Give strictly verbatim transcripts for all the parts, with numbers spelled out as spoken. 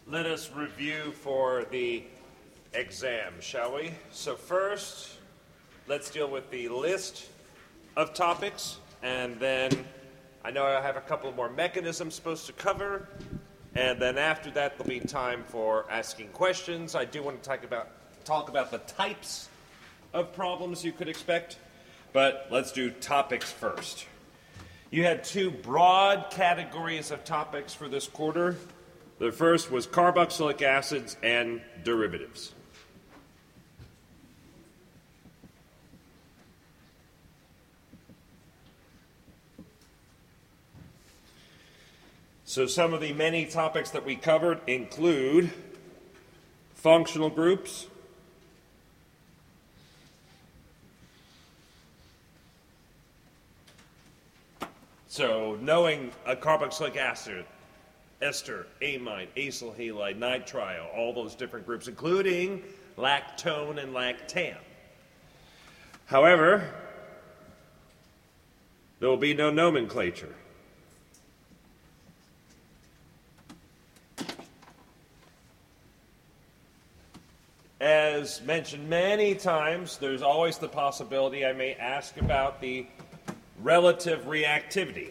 Let us review for the exam, shall we? So first, let's deal with the list of topics, and then I know I have a couple more mechanisms supposed to cover, and then after that there'll be time for asking questions. I do want to talk about talk about the types of problems you could expect, but let's do topics first. You had two broad categories of topics for this quarter. The first was carboxylic acids and derivatives. So some of the many topics that we covered include functional groups, so knowing a carboxylic acid, ester, amide, acyl halide, nitrile, all those different groups, including lactone and lactam. However, there will be no nomenclature. As mentioned many times, there's always the possibility I may ask about the relative reactivity.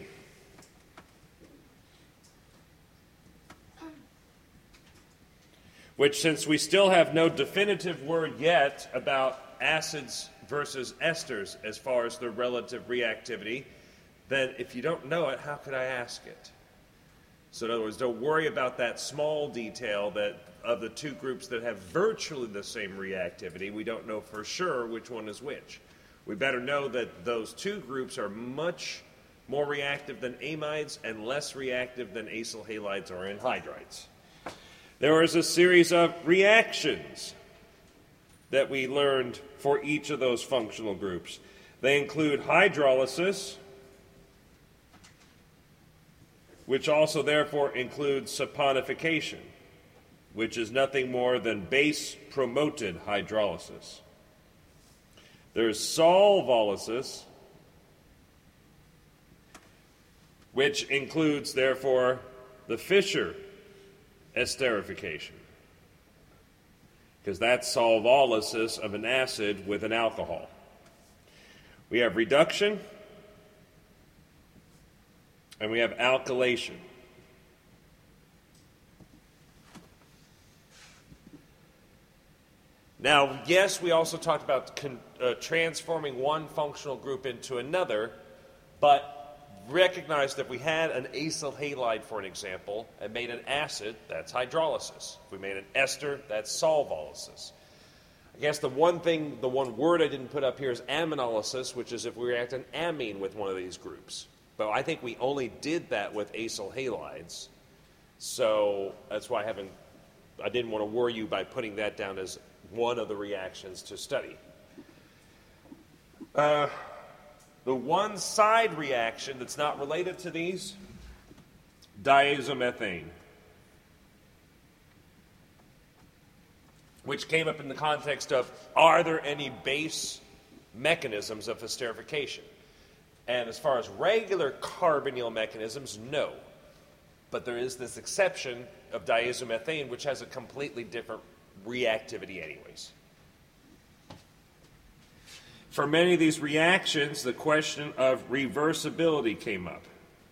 Which, since we still have no definitive word yet about acids versus esters as far as their relative reactivity, then if you don't know it, how could I ask it? So in other words, don't worry about that small detail that of the two groups that have virtually the same reactivity, we don't know for sure which one is which. We better know that those two groups are much more reactive than amides and less reactive than acyl halides or anhydrides. There was a series of reactions that we learned for each of those functional groups. They include hydrolysis, which also therefore includes saponification, which is nothing more than base-promoted hydrolysis. There's solvolysis, which includes therefore the Fischer esterification, because that's solvolysis of an acid with an alcohol. We have reduction, and we have alkylation. Now, yes, we also talked about con- uh, transforming one functional group into another, but recognize that if we had an acyl halide, for an example, and made an acid, that's hydrolysis. If we made an ester, that's solvolysis. I guess the one thing, the one word I didn't put up here is aminolysis, which is if we react an amine with one of these groups. But I think we only did that with acyl halides, so that's why I haven't, I didn't want to worry you by putting that down as one of the reactions to study. Uh, the one side reaction that's not related to these, diazomethane, which came up in the context of, are there any base mechanisms of esterification? And as far as regular carbonyl mechanisms, no. But there is this exception of diazomethane, which has a completely different reactivity anyways. For many of these reactions, the question of reversibility came up.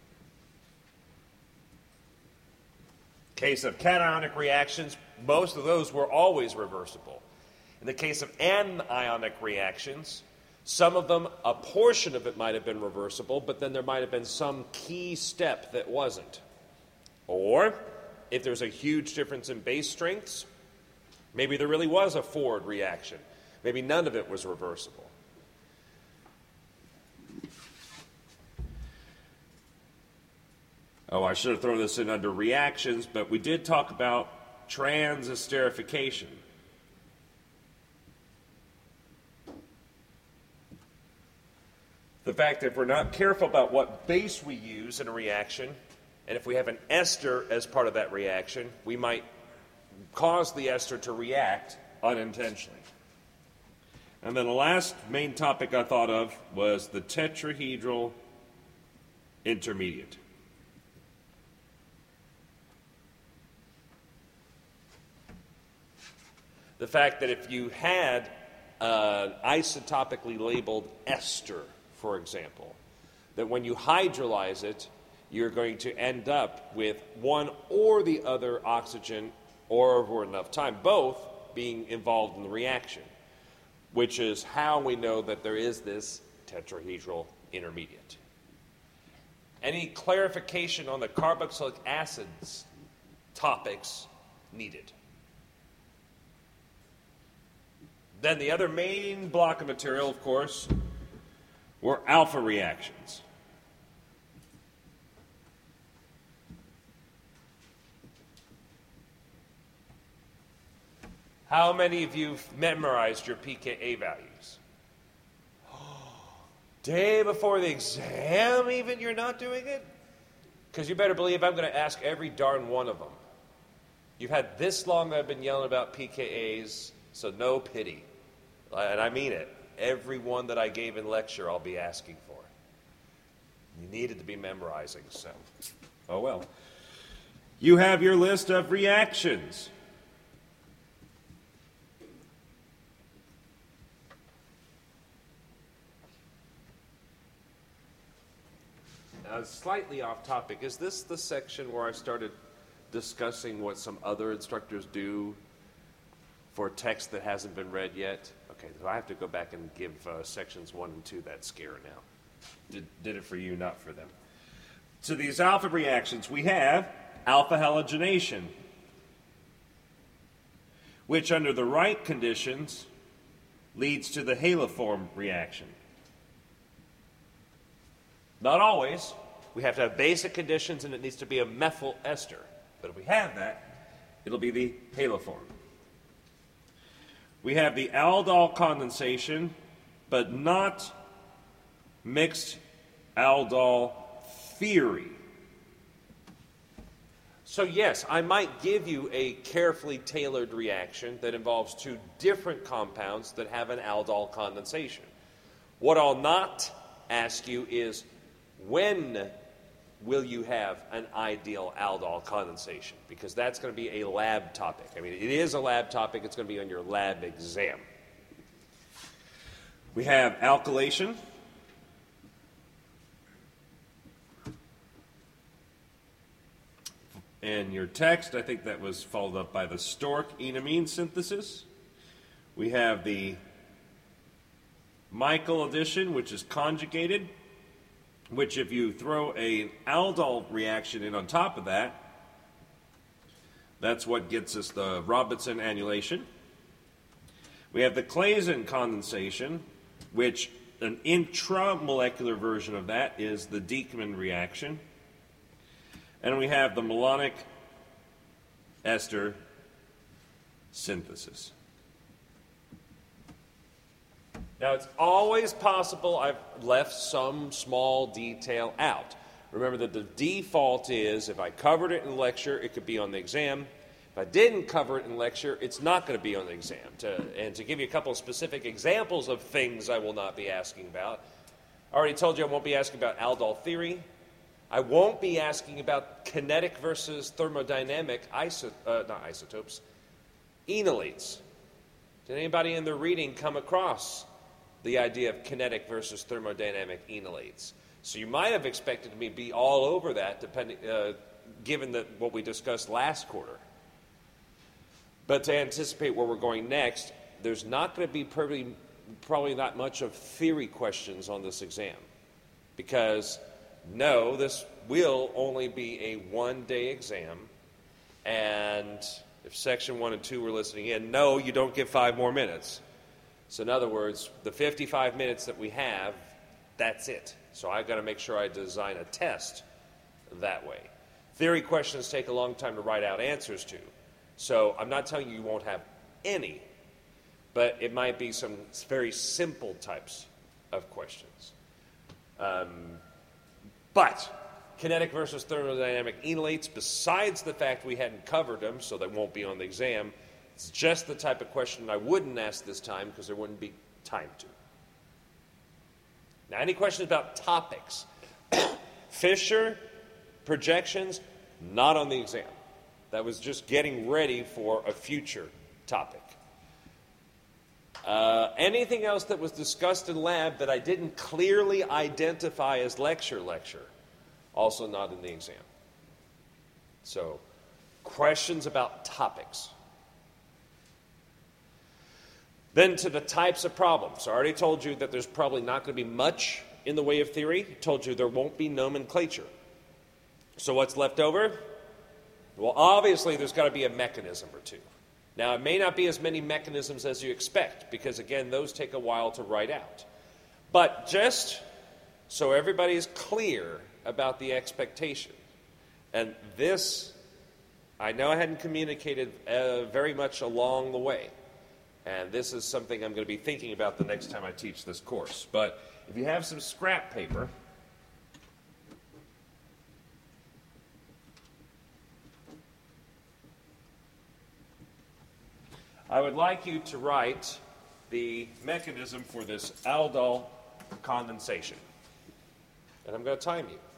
Case of cationic reactions, most of those were always reversible. In the case of anionic reactions, some of them, a portion of it might have been reversible, but then there might have been some key step that wasn't. Or, if there's a huge difference in base strengths, maybe there really was a forward reaction. Maybe none of it was reversible. Oh, I should have thrown this in under reactions, but we did talk about trans-esterification. The fact that if we're not careful about what base we use in a reaction, and if we have an ester as part of that reaction, we might cause the ester to react unintentionally. And then the last main topic I thought of was the tetrahedral intermediate. The fact that if you had an isotopically labeled ester, for example, that when you hydrolyze it, you're going to end up with one or the other oxygen, or over enough time, both being involved in the reaction, which is how we know that there is this tetrahedral intermediate. Any clarification on the carboxylic acids topics needed? Then the other main block of material, of course, were alpha reactions. How many of you have memorized your pKa values? Day before the exam, even you're not doing it? Because you better believe I'm going to ask every darn one of them. You've had this long I've been yelling about P K As, so no pity. And I mean it. Every one that I gave in lecture, I'll be asking for. You needed to be memorizing, so. Oh well. You have your list of reactions. Now, slightly off topic, is this the section where I started discussing what some other instructors do for text that hasn't been read yet? Okay, so I have to go back and give uh, sections one and two that scare now. Did, did it for you, not for them. So these alpha reactions, we have alpha halogenation, which under the right conditions leads to the haloform reaction. Not always. We have to have basic conditions, and it needs to be a methyl ester. But if we have that, it'll be the haloform. We have the aldol condensation, but not mixed aldol theory. So yes, I might give you a carefully tailored reaction that involves two different compounds that have an aldol condensation. What I'll not ask you is, when will you have an ideal aldol condensation? Because that's going to be a lab topic. I mean, it is a lab topic. It's going to be on your lab exam. We have alkylation. In your text, I think that was followed up by the Stork enamine synthesis. We have the Michael addition, which is conjugated, which if you throw an aldol reaction in on top of that, that's what gets us the Robertson annulation. We have the Claisen condensation, which an intramolecular version of that is the Dieckmann reaction. And we have the malonic ester synthesis. Now, it's always possible I've left some small detail out. Remember that the default is if I covered it in lecture, it could be on the exam. If I didn't cover it in lecture, it's not going to be on the exam. To, and to give you a couple of specific examples of things I will not be asking about, I already told you I won't be asking about aldol theory. I won't be asking about kinetic versus thermodynamic iso- uh, not isotopes, enolates. Did anybody in their reading come across the idea of kinetic versus thermodynamic enolates? So you might have expected me to be all over that, depending, uh, given that what we discussed last quarter. But to anticipate where we're going next, there's not going to be probably, probably not much of theory questions on this exam, because no, this will only be a one-day exam, and if section one and two were listening in, no, you don't get five more minutes. So in other words, the fifty-five minutes that we have, that's it. So I've got to make sure I design a test that way. Theory questions take a long time to write out answers to. So I'm not telling you you won't have any, but it might be some very simple types of questions. Um, but kinetic versus thermodynamic enolates, besides the fact we hadn't covered them, so they won't be on the exam, it's just the type of question I wouldn't ask this time because there wouldn't be time to. Now, any questions about topics? Fisher, projections, not on the exam. That was just getting ready for a future topic. Uh, anything else that was discussed in lab that I didn't clearly identify as lecture lecture, also not in the exam. So, questions about topics. Then to the types of problems. I already told you that there's probably not going to be much in the way of theory. I told you there won't be nomenclature. So what's left over? Well, obviously there's got to be a mechanism or two. Now, it may not be as many mechanisms as you expect, because, again, those take a while to write out. But just so everybody is clear about the expectation, and this, I know I hadn't communicated uh, very much along the way, and this is something I'm going to be thinking about the next time I teach this course. But if you have some scrap paper, I would like you to write the mechanism for this aldol condensation. And I'm going to time you.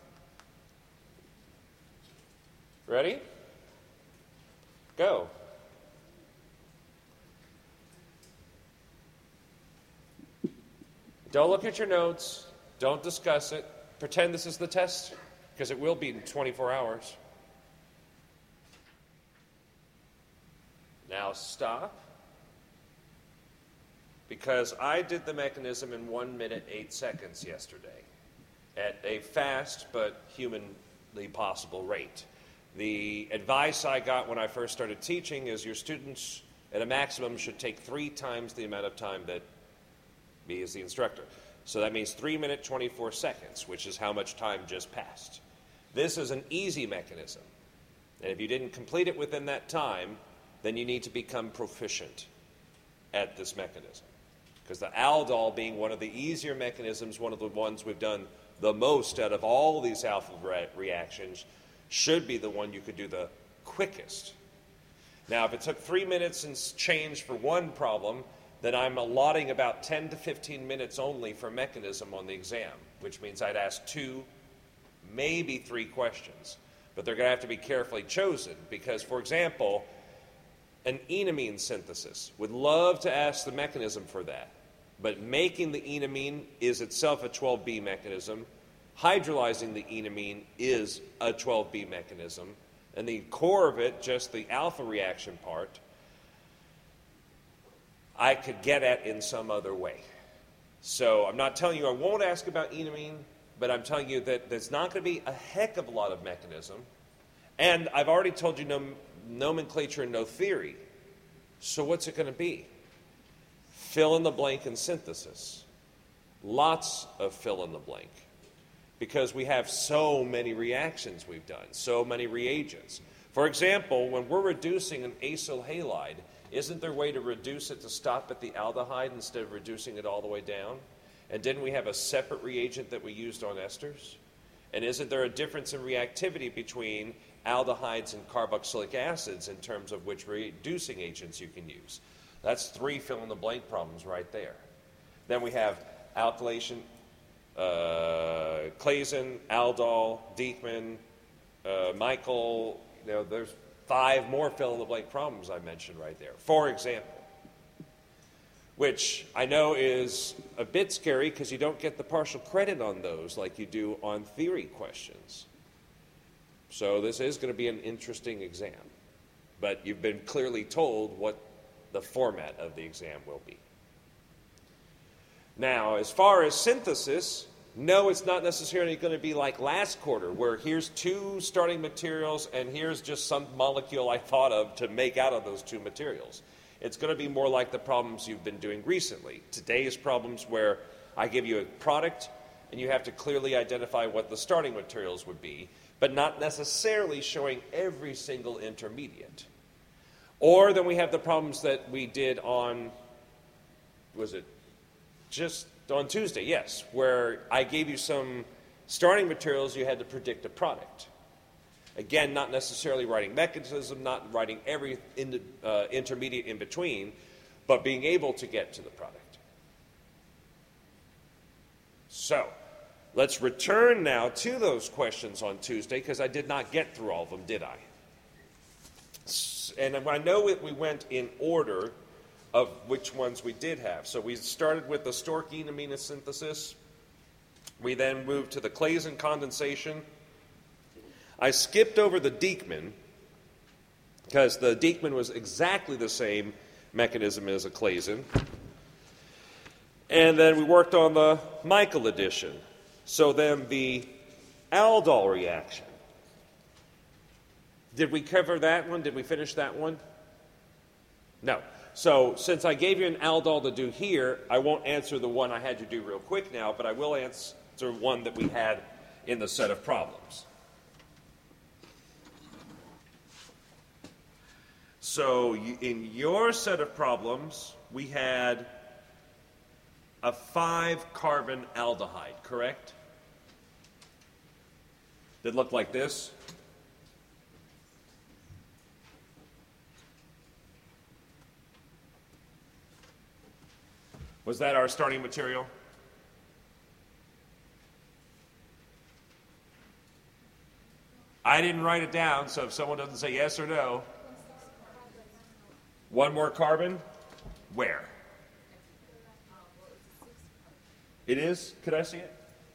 Ready? Go. Don't look at your notes. Don't discuss it. Pretend this is the test, because it will be in twenty-four hours. Now stop, because I did the mechanism in one minute, eight seconds yesterday at a fast but humanly possible rate. The advice I got when I first started teaching is your students at a maximum should take three times the amount of time that me as the instructor. So that means three minutes, twenty-four seconds, which is how much time just passed. This is an easy mechanism. And if you didn't complete it within that time, then you need to become proficient at this mechanism. Because the aldol, being one of the easier mechanisms, one of the ones we've done the most out of all these alpha re- reactions, should be the one you could do the quickest. Now, if it took three minutes and change for one problem, then I'm allotting about ten to fifteen minutes only for mechanism on the exam, which means I'd ask two, maybe three questions. But they're going to have to be carefully chosen because, for example, an enamine synthesis. Would love to ask the mechanism for that. But making the enamine is itself a twelve B mechanism. Hydrolyzing the enamine is a twelve B mechanism. And the core of it, just the alpha reaction part, I could get at in some other way. So I'm not telling you I won't ask about enamine, but I'm telling you that there's not going to be a heck of a lot of mechanism. And I've already told you no nomenclature and no theory. So what's it going to be? Fill in the blank and synthesis. Lots of fill in the blank. Because we have so many reactions we've done, so many reagents. For example, when we're reducing an acyl halide, isn't there a way to reduce it to stop at the aldehyde instead of reducing it all the way down? And didn't we have a separate reagent that we used on esters? And isn't there a difference in reactivity between aldehydes and carboxylic acids in terms of which reducing agents you can use? That's three fill-in-the-blank problems right there. Then we have alkylation, uh, Claisen, aldol, Dieckmann, uh, Michael. You know, there's five more fill-in-the-blank problems I mentioned right there, for example, which I know is a bit scary because you don't get the partial credit on those like you do on theory questions. So this is going to be an interesting exam, but you've been clearly told what the format of the exam will be. Now, as far as synthesis, no, it's not necessarily going to be like last quarter, where here's two starting materials and here's just some molecule I thought of to make out of those two materials. It's going to be more like the problems you've been doing recently. Today's problems where I give you a product and you have to clearly identify what the starting materials would be, but not necessarily showing every single intermediate. Or then we have the problems that we did on, was it just on Tuesday? Yes, where I gave you some starting materials, you had to predict a product. Again, not necessarily writing mechanism, not writing every in, uh, intermediate in between, but being able to get to the product. So, let's return now to those questions on Tuesday, because I did not get through all of them, did I? And I know it, we went in order, of which ones we did have. So we started with the Storkine aminosynthesis. We then moved to the Claisen condensation. I skipped over the Dieckmann because the Dieckmann was exactly the same mechanism as a Claisen. And then we worked on the Michael addition. So then the aldol reaction. Did we cover that one? Did we finish that one? No. So since I gave you an aldol to do here, I won't answer the one I had you do real quick now, but I will answer one that we had in the set of problems. So in your set of problems, we had a five-carbon aldehyde, correct? That looked like this. Was that our starting material? I didn't write it down, so if someone doesn't say yes or no. One more carbon? Where? It is? Could I see it?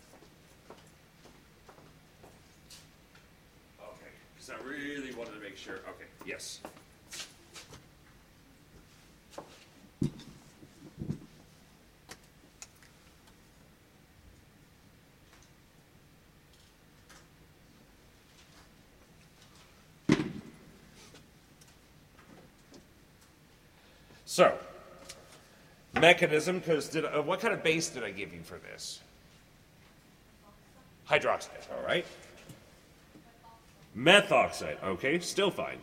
Okay, because I really wanted to make sure. Okay, yes. So, mechanism, because uh, what kind of base did I give you for this? Hydroxide, all right. Methoxide, okay, still fine.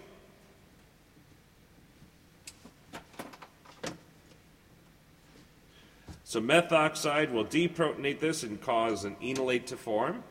So methoxide will deprotonate this and cause an enolate to form.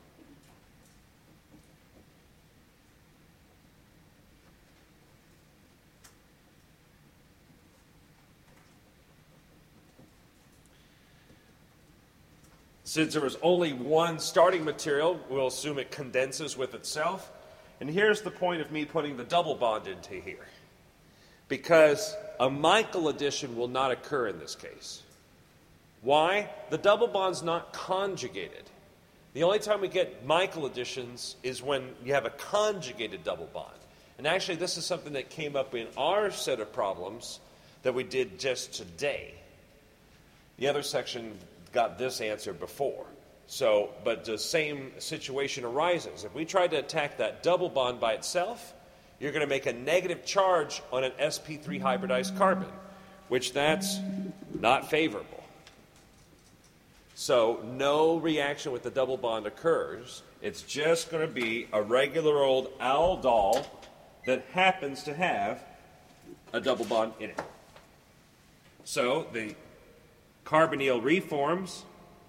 Since there was only one starting material, we'll assume it condenses with itself. And here's the point of me putting the double bond into here. Because a Michael addition will not occur in this case. Why? The double bond's not conjugated. The only time we get Michael additions is when you have a conjugated double bond. And actually, this is something that came up in our set of problems that we did just today. The other section got this answer before. So, but the same situation arises. If we try to attack that double bond by itself, you're going to make a negative charge on an s p three hybridized carbon, which that's not favorable. So no reaction with the double bond occurs. It's just going to be a regular old aldol that happens to have a double bond in it. So the carbonyl reforms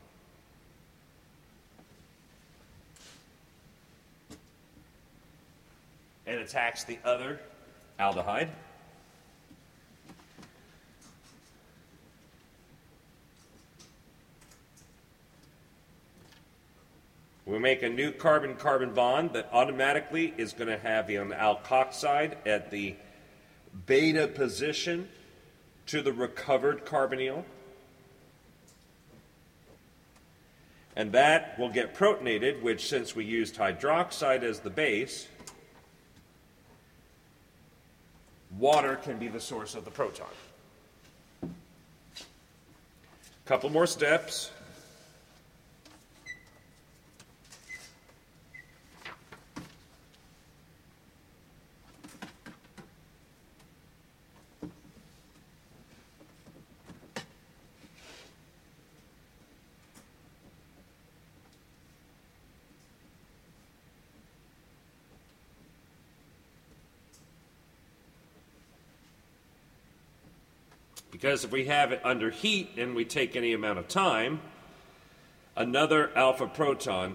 and attacks the other aldehyde. We make a new carbon-carbon bond that automatically is going to have the alkoxide at the beta position to the recovered carbonyl. And that will get protonated, which since we used hydroxide as the base, water can be the source of the proton. Couple more steps. Because if we have it under heat and we take any amount of time, another alpha proton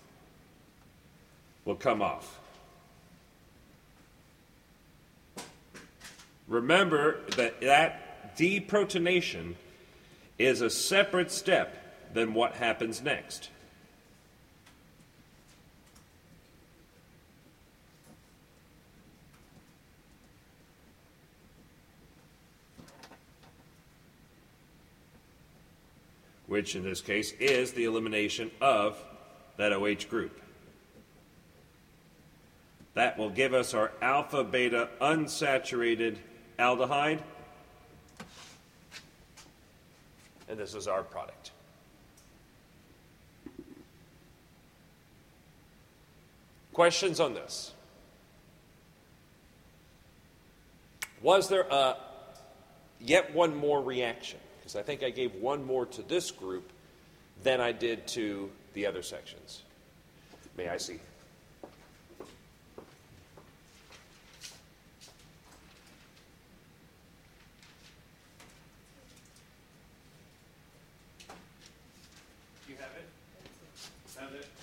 will come off. Remember that that deprotonation is a separate step than what happens next. which in this case is the elimination of that OH group. That will give us our alpha beta unsaturated aldehyde. And this is our product. Questions on this? Was there a, yet one more reaction? Because I think I gave one more to this group than I did to the other sections. May I see? You have it? Found it?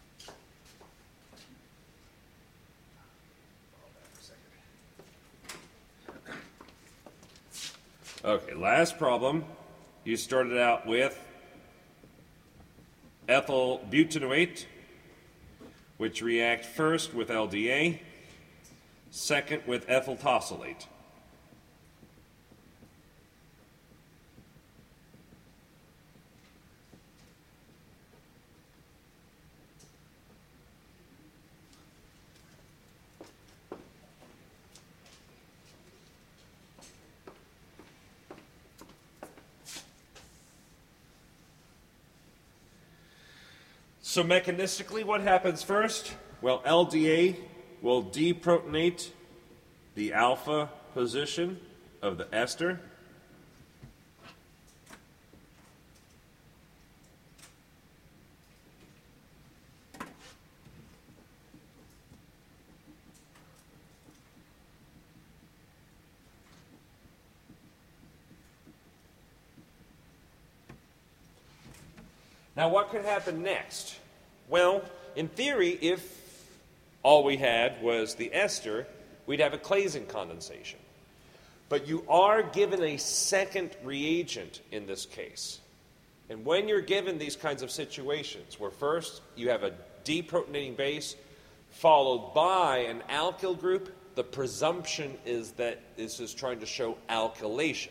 Okay, last problem. You started out with ethyl butanoate, which react first with L D A, second with ethyl tosylate. So mechanistically, what happens first? Well, L D A will deprotonate the alpha position of the ester. Now, what could happen next? Well, in theory, if all we had was the ester, we'd have a Claisen condensation. But you are given a second reagent in this case. And when you're given these kinds of situations, where first you have a deprotonating base followed by an alkyl group, the presumption is that this is trying to show alkylation.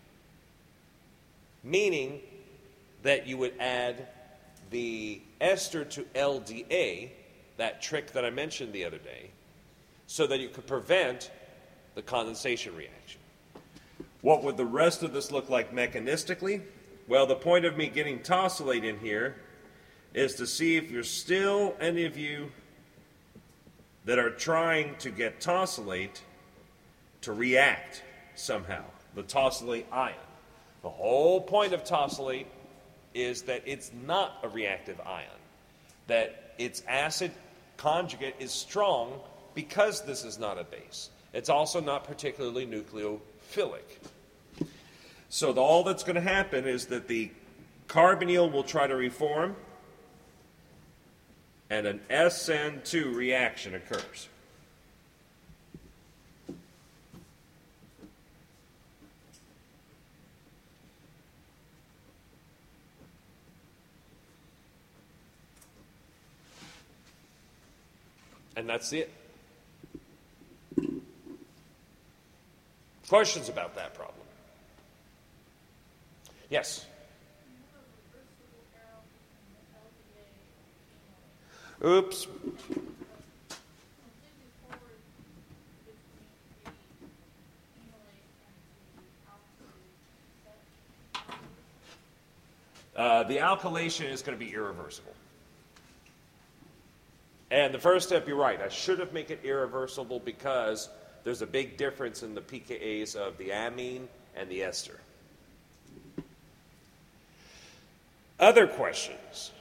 Meaning that you would add the ester to L D A, that trick that I mentioned the other day, so that you could prevent the condensation reaction. What would the rest of this look like mechanistically? Well, the point of me getting tosylate in here is to see if there's still any of you that are trying to get tosylate to react somehow, the tosylate ion. The whole point of tosylate is that it's not a reactive ion, that its acid conjugate is strong because this is not a base. It's also not particularly nucleophilic. So the, all that's going to happen is that the carbonyl will try to reform, and an S N two reaction occurs. And that's it. Questions about that problem? Yes? Oops. Uh, the alkylation is going to be irreversible. And the first step, you're right, I should have made it irreversible because there's a big difference in the p K As of the amine and the ester. Other questions?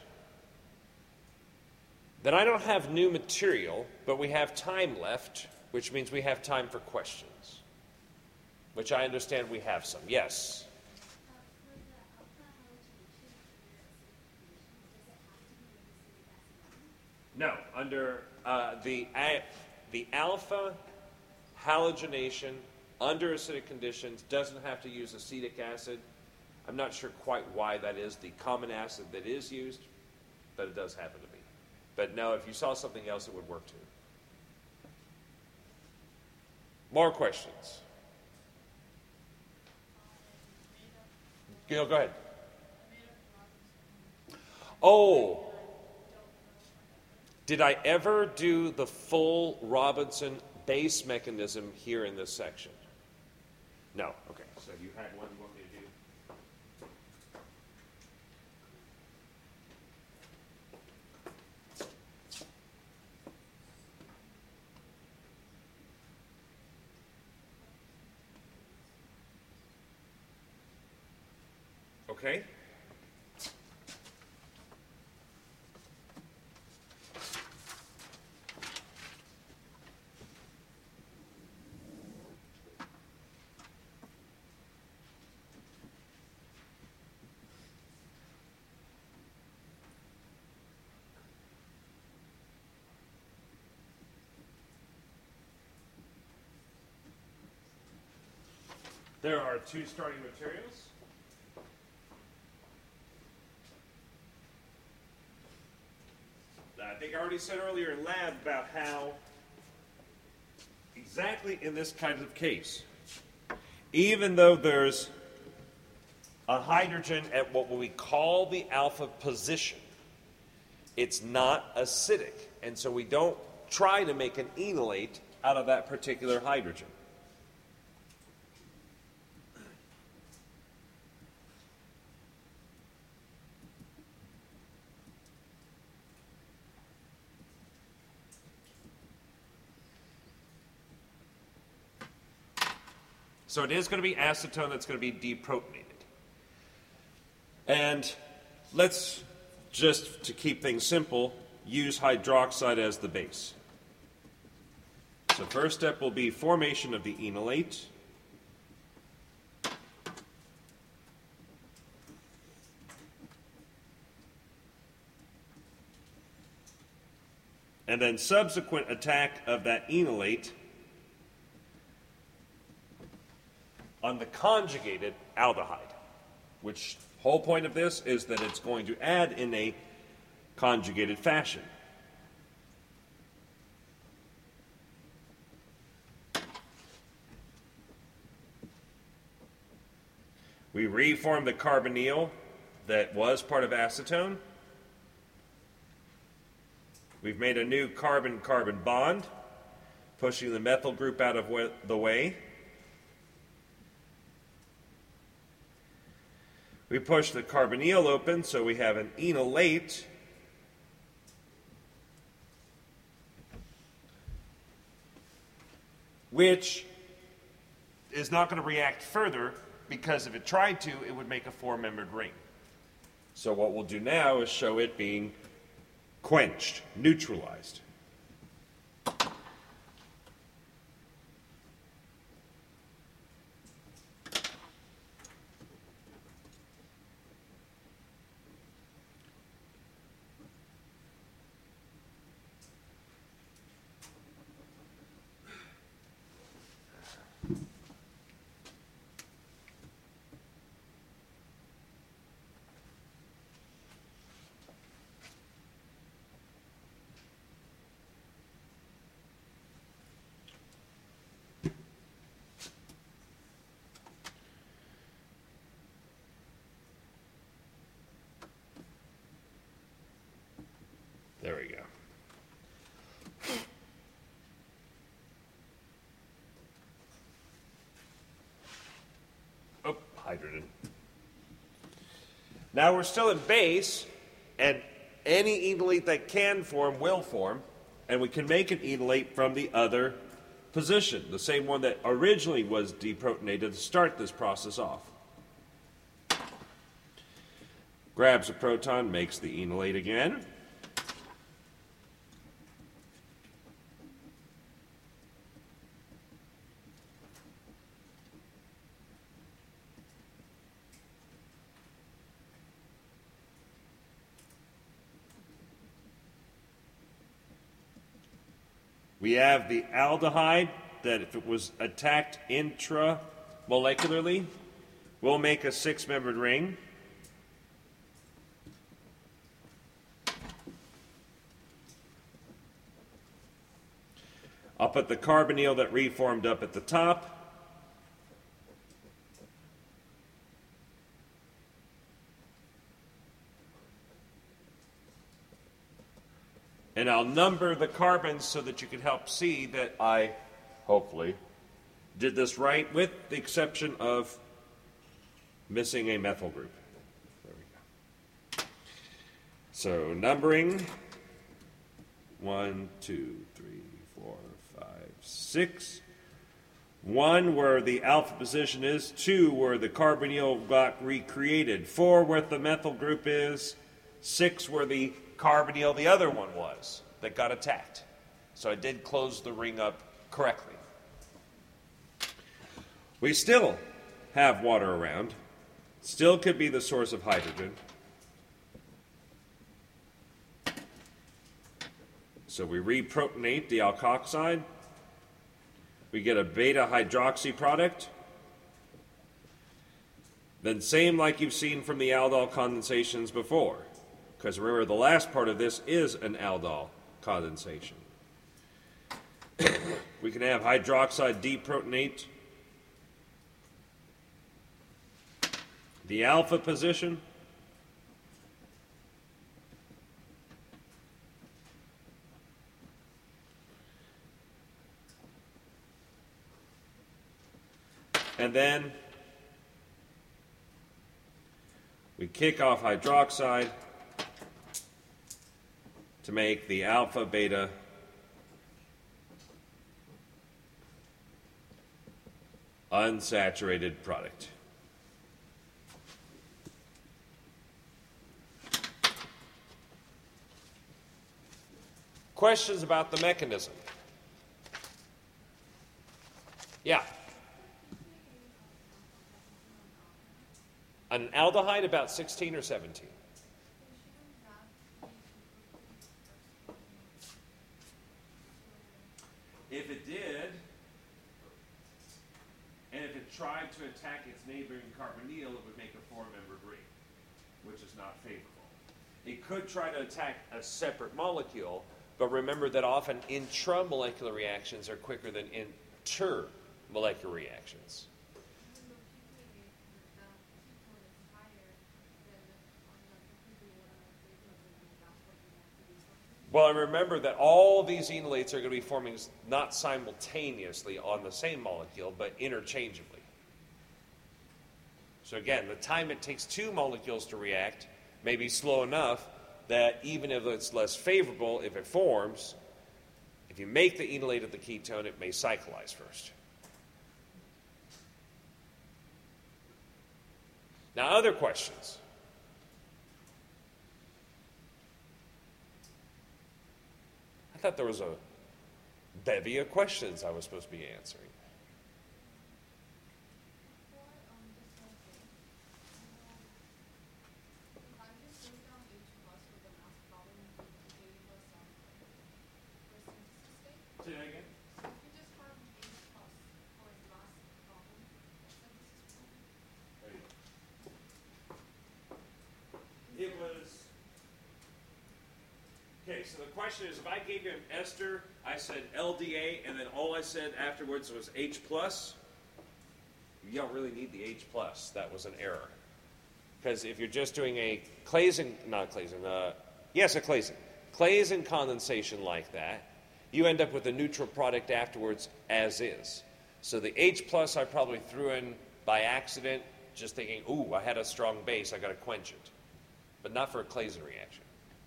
Then I don't have new material, but we have time left, which means we have time for questions, which I understand we have some. Yes? No, under uh, the, a, the alpha halogenation under acidic conditions doesn't have to use acetic acid. I'm not sure quite why that is the common acid that is used, but it does happen to be. But no, if you saw something else, it would work too. More questions? You know, go ahead. Oh, did I ever do the full Robinson base mechanism here in this section? No. Okay, so you had one you want me to do? Okay. There are two starting materials. I think I already said earlier in lab about how exactly in this kind of case, even though there's a hydrogen at what we call the alpha position, it's not acidic. And so we don't try to make an enolate out of that particular hydrogen. So it is going to be acetone that's going to be deprotonated. And let's, just to keep things simple, use hydroxide as the base. So first step will be formation of the enolate. And then subsequent attack of that enolate on the conjugated aldehyde, which whole point of this is that it's going to add in a conjugated fashion. We reform the carbonyl that was part of acetone. We've made a new carbon-carbon bond, pushing the methyl group out of the way. We push the carbonyl open, so we have an enolate. Which is not going to react further, because if it tried to, it would make a four-membered ring. So what we'll do now is show it being quenched, neutralized. There we go. Oh, hydrogen. Now we're still in base, and any enolate that can form will form, and we can make an enolate from the other position, the same one that originally was deprotonated to start this process off. Grabs a proton, makes the enolate again. We have the aldehyde that if it was attacked intramolecularly, will make a six-membered ring. I'll put the carbonyl that reformed up at the top. And I'll number the carbons so that you can help see that I, hopefully, did this right, with the exception of missing a methyl group. There we go. So numbering, one, two, three, four, five, six. One where the alpha position is, two where the carbonyl got recreated, four where the methyl group is, six where the carbonyl, the other one was, that got attacked. So I did close the ring up correctly. We still have water around, still could be the source of hydrogen. So we reprotonate the alkoxide. We get a beta hydroxy product. Then same like you've seen from the aldol condensations before. Because remember, the last part of this is an aldol condensation. We can have hydroxide deprotonate. The alpha position. And then we kick off hydroxide to make the alpha beta unsaturated product. Questions about the mechanism? Yeah. An aldehyde about sixteen or seventeen. If it did, and if it tried to attack its neighboring carbonyl, it would make a four-membered ring, which is not favorable. It could try to attack a separate molecule, but remember that often intramolecular reactions are quicker than intermolecular reactions. Well, and remember that all these enolates are going to be forming not simultaneously on the same molecule, but interchangeably. So again, the time it takes two molecules to react may be slow enough that even if it's less favorable, if it forms, if you make the enolate of the ketone, it may cyclize first. Now, other questions? I thought there was a bevy of questions I was supposed to be answering. Say that again? It was... Okay, so the question is, if I gave you an ester, I said L D A, and then all I said afterwards was H plus, you don't really need the H plus. That was an error. Because if you're just doing a Claisen, not Claisen, uh, yes, a Claisen, Claisen condensation like that, you end up with a neutral product afterwards as is. So the H plus I probably threw in by accident, just thinking, ooh, I had a strong base, I got to quench it. But not for a Claisen reaction.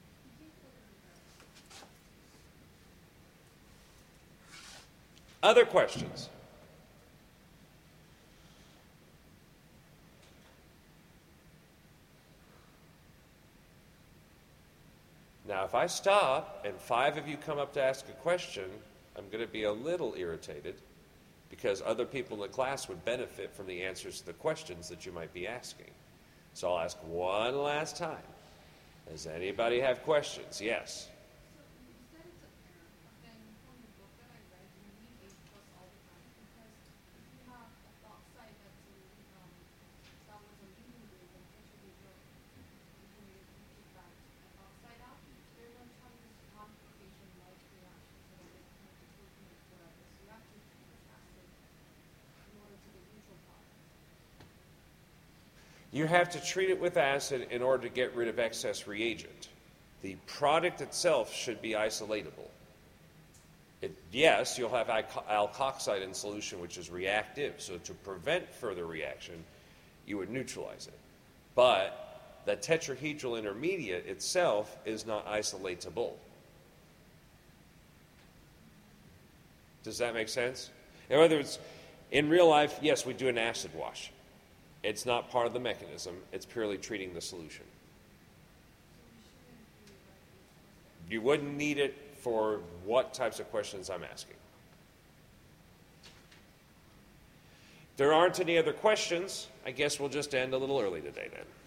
Other questions? Now, if I stop and five of you come up to ask a question, I'm going to be a little irritated because other people in the class would benefit from the answers to the questions that you might be asking. So I'll ask one last time. Does anybody have questions? Yes. You have to treat it with acid in order to get rid of excess reagent. the product itself should be isolatable. It, yes, you'll have alkoxide in solution, which is reactive. So to prevent further reaction, you would neutralize it. But the tetrahedral intermediate itself is not isolatable. Does that make sense? In other words, in real life, yes, we do an acid wash. It's not part of the mechanism. It's purely treating the solution. You wouldn't need it for what types of questions I'm asking. If there aren't any other questions, I guess we'll just end a little early today then.